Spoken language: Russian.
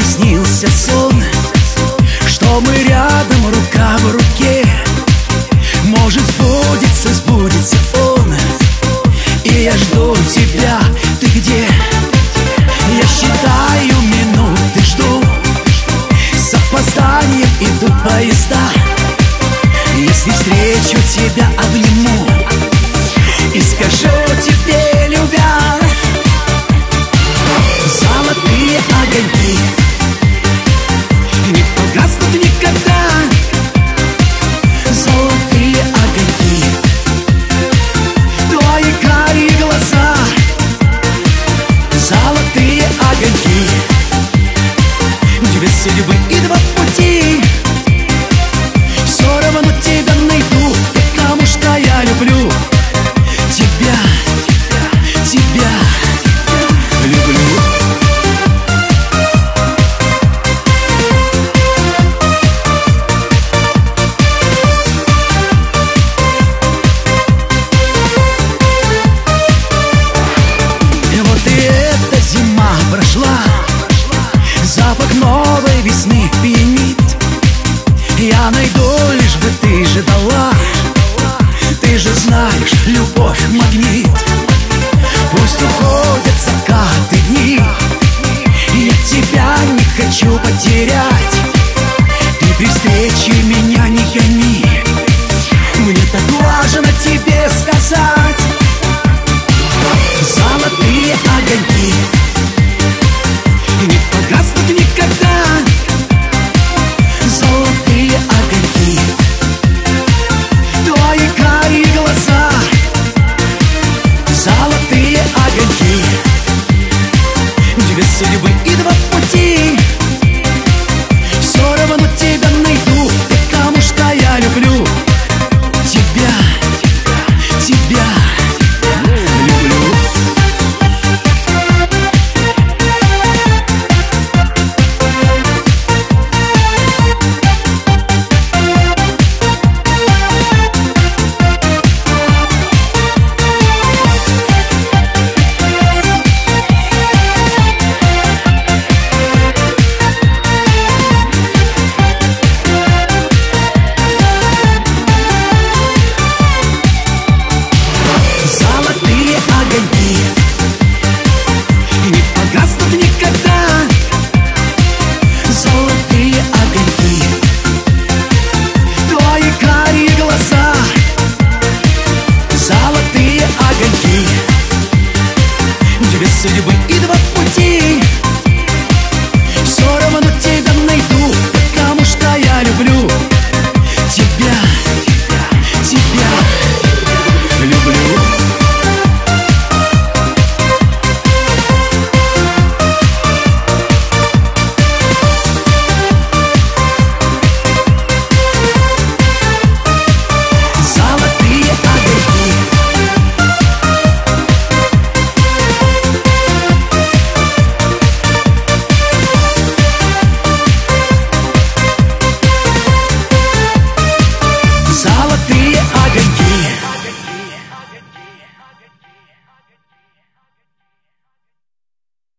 снился сон, что мы рядом, рука в руке. Может, сбудется он, и я жду тебя. Ты где? Я считаю минуты, жду. С опозданием идут поезда. Если встречу тебя, обниму и скажу тебе, любя, золотые огоньки не погаснут никогда. Золотые огоньки, твои карие глаза. Золотые огоньки, две судьбы и два пути. Все равно тебя найду, потому что я люблю тебя, тебя люблю. Зима прошла, запах новой весны пьянит. Я найду, лишь бы ты же дала. Ты же знаешь, любовь магнит. Пусть уходят закаты дни, я тебя не хочу потерять. Ты при встрече меня не гони, мне так важно тебе сказать. Золотые огоньки не погаснут никогда. Золотые огоньки, твои карие глаза. Золотые огоньки, две судьбы и два